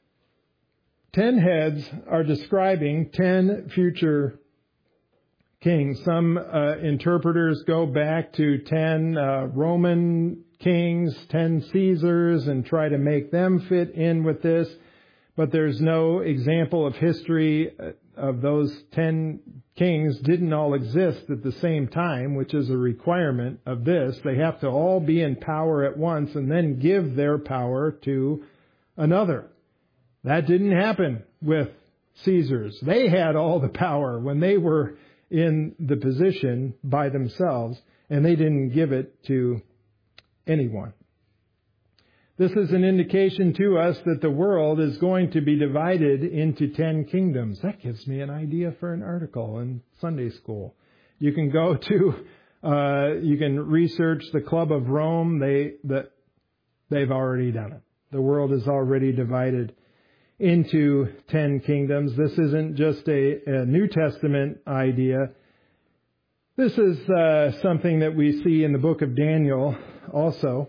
heads are describing 10 future kings. Some interpreters go back to 10 Roman kings, 10 Caesars, and try to make them fit in with this. But there's no example of history of those 10 kings didn't all exist at the same time, which is a requirement of this. They have to all be in power at once and then give their power to another. That didn't happen with Caesars. They had all the power when they were in the position by themselves, and they didn't give it to anyone. This is an indication to us that the world is going to be divided into 10 kingdoms. That gives me an idea for an article in Sunday school. You can go to, you can research the Club of Rome. They've already done it. The world is already divided into 10 kingdoms. This isn't just a New Testament idea. This is something that we see in the book of Daniel also.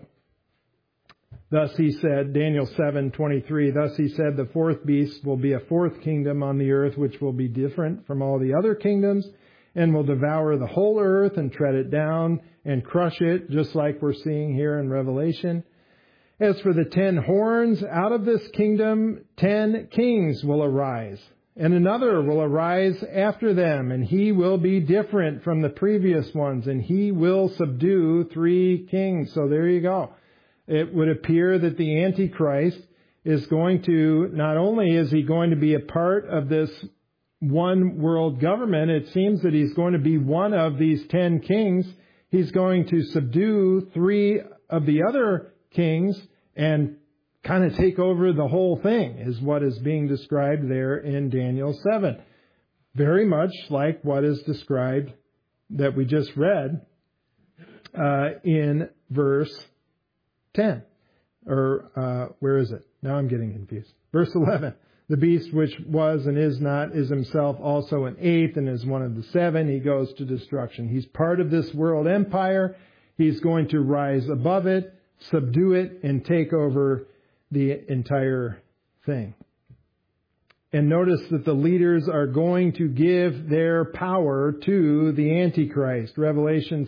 Thus he said, Daniel 7:23, thus he said, the 4th beast will be a 4th kingdom on the earth, which will be different from all the other kingdoms, and will devour the whole earth and tread it down and crush it, just like we're seeing here in Revelation. As for the 10 horns, out of this kingdom 10 kings will arise, and another will arise after them, and he will be different from the previous ones, and he will subdue 3 kings. So there you go. It would appear that the Antichrist is going to, not only is he going to be a part of this one world government, it seems that he's going to be one of these 10 kings. He's going to subdue 3 of the other kings and kind of take over the whole thing, is what is being described there in Daniel 7. Very much like what is described that we just read in verse 10. Or where is it? Now I'm getting confused. Verse 11. The beast which was and is not is himself also an 8th and is one of the 7. He goes to destruction. He's part of this world empire. He's going to rise above it subdue it and take over the entire thing. And notice that the leaders are going to give their power to the Antichrist. Revelation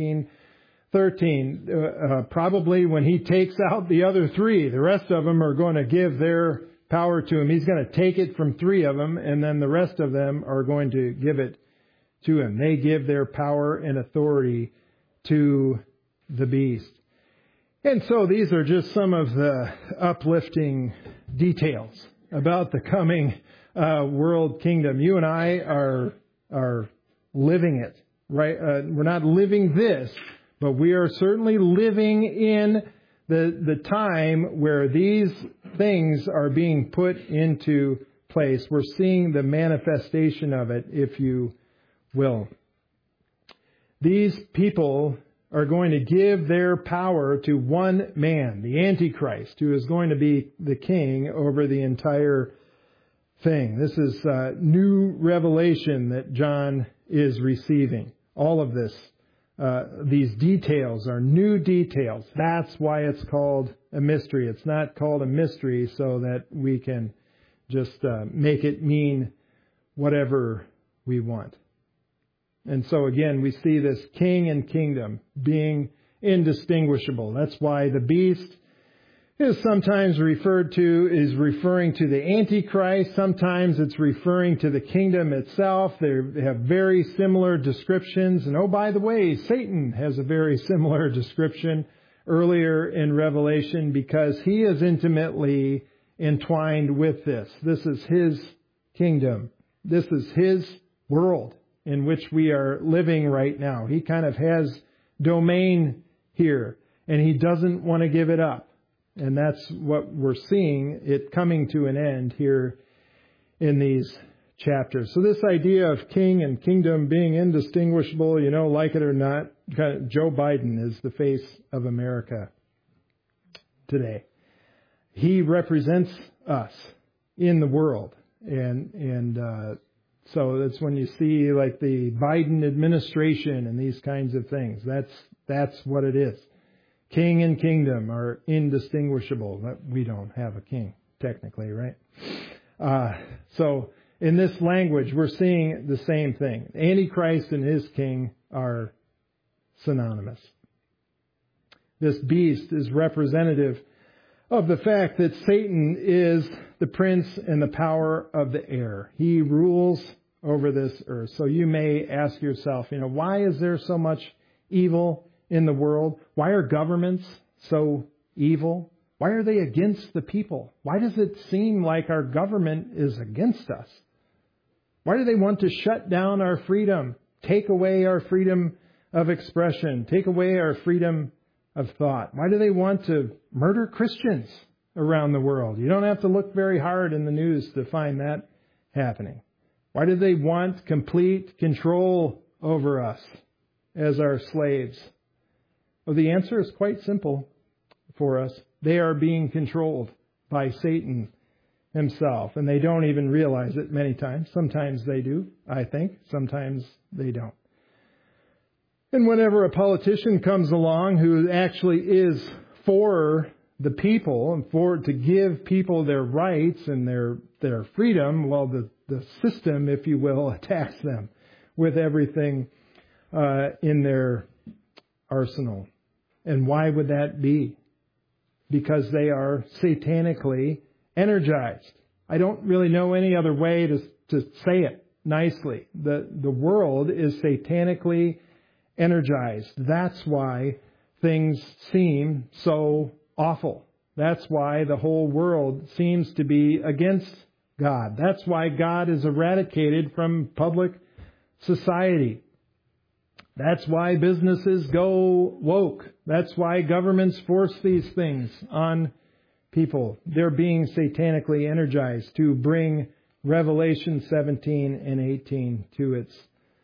17:13. Probably when he takes out the other three, the rest of them are going to give their power to him. He's going to take it from three of them, and then the rest of them are going to give it to him. They give their power and authority to the beast. And so these are just some of the uplifting details about the coming world kingdom. You and I are living it, right? We're not living this, but we are certainly living in the time where these things are being put into place. We're seeing the manifestation of it, if you will. These people are going to give their power to one man, the Antichrist, who is going to be the king over the entire thing. This is new revelation that John is receiving. All of this, these details are new details. That's why it's called a mystery. It's not called a mystery so that we can just make it mean whatever we want. And so again, we see this king and kingdom being indistinguishable. That's why the beast is sometimes referring to the Antichrist. Sometimes it's referring to the kingdom itself. They have very similar descriptions. And oh, by the way, Satan has a very similar description earlier in Revelation because he is intimately entwined with this. This is his kingdom. This is his world in which we are living right now. He kind of has domain here, and he doesn't want to give it up. And that's what we're seeing, it coming to an end here in these chapters. So this idea of king and kingdom being indistinguishable, like it or not, Joe Biden is the face of America today. He represents us in the world. So that's when you see like the Biden administration and these kinds of things. That's what it is. King and kingdom are indistinguishable. We don't have a king, technically, right? So in this language, we're seeing the same thing. Antichrist and his king are synonymous. This beast is representative of the fact that Satan is the prince and the power of the air. He rules over this earth. So you may ask yourself, why is there so much evil in the world? Why are governments so evil? Why are they against the people? Why does it seem like our government is against us? Why do they want to shut down our freedom, take away our freedom of expression, take away our freedom of thought? Why do they want to murder Christians around the world? You don't have to look very hard in the news to find that happening. Why do they want complete control over us as our slaves? Well, the answer is quite simple for us. They are being controlled by Satan himself, and they don't even realize it many times. Sometimes they do, I think. Sometimes they don't. And whenever a politician comes along who actually is for the people and to give people their rights and their freedom, well, the system, if you will, attacks them with everything in their arsenal. And why would that be? Because they are satanically energized. I don't really know any other way to say it nicely. The world is satanically energized. That's why things seem so awful. That's why the whole world seems to be against God. That's why God is eradicated from public society. That's why businesses go woke. That's why governments force these things on people. They're being satanically energized to bring Revelation 17 and 18 to its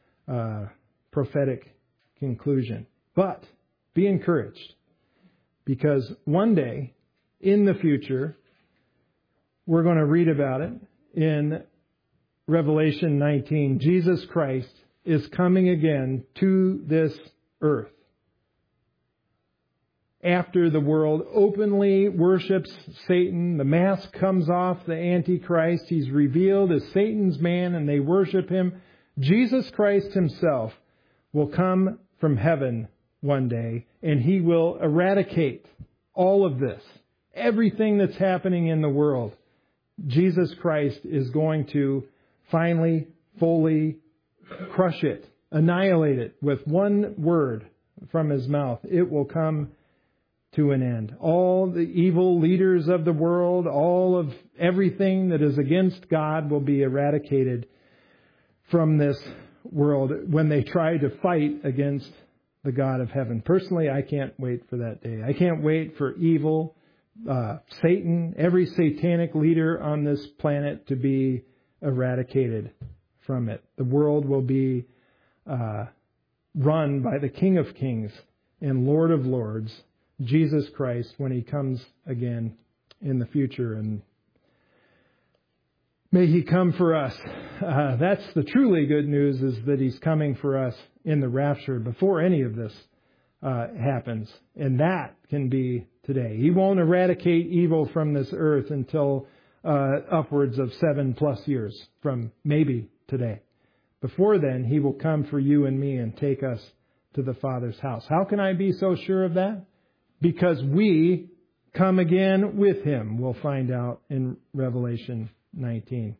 prophetic conclusion. But be encouraged, because one day in the future, we're going to read about it in Revelation 19. Jesus Christ is coming again to this earth. after the world openly worships Satan. The mask comes off the Antichrist. He's revealed as Satan's man and they worship him. Jesus Christ himself will come from heaven one day and he will eradicate all of this. Everything that's happening in the world. Jesus Christ is going to finally, fully crush it, annihilate it with one word from his mouth. It will come to an end. All the evil leaders of the world, all of everything that is against God will be eradicated from this world when they try to fight against the God of heaven. Personally, I can't wait for that day. I can't wait for evil, Satan, every satanic leader on this planet to be eradicated from it. The world will be run by the King of Kings and Lord of Lords, Jesus Christ, when he comes again in the future. And may he come for us. That's the truly good news, is that he's coming for us in the rapture before any of this happens. And that can be today. He won't eradicate evil from this earth until upwards of 7+ years from maybe today. Before then, he will come for you and me and take us to the Father's house. How can I be so sure of that? Because we come again with him. We'll find out in Revelation 19.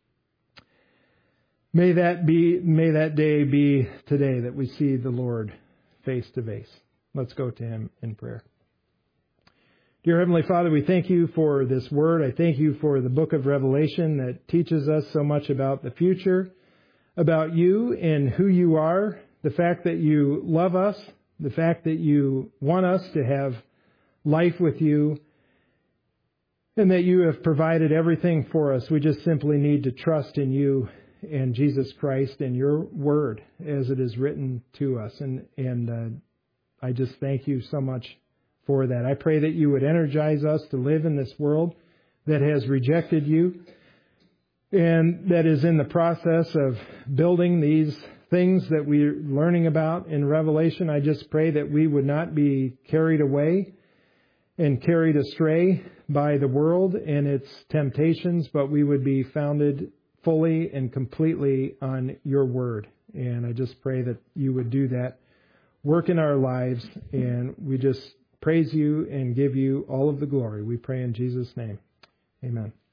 May that day be today that we see the Lord face to face. Let's go to him in prayer. Dear Heavenly Father, we thank you for this word. I thank you for the book of Revelation that teaches us so much about the future, about you and who you are, the fact that you love us, the fact that you want us to have life with you, and that you have provided everything for us. We just simply need to trust in you and Jesus Christ and your word as it is written to us. And I just thank you so much for that. I pray that you would energize us to live in this world that has rejected you and that is in the process of building these things that we're learning about in Revelation. I just pray that we would not be carried away and carried astray by the world and its temptations, but we would be founded fully and completely on your word. And I just pray that you would do that work in our lives, and we just praise you and give you all of the glory. We pray in Jesus' name. Amen.